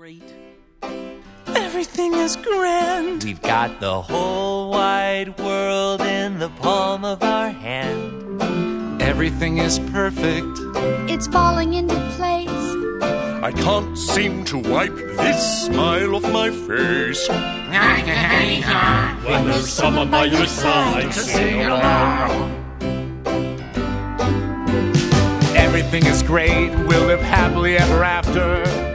great. Everything is grand. We've got the whole wide world in the palm of our hand. Everything is perfect. It's falling into place. I can't seem to wipe this smile off my face. When there's someone by your side to sing along. Everything is great. We'll live happily ever after.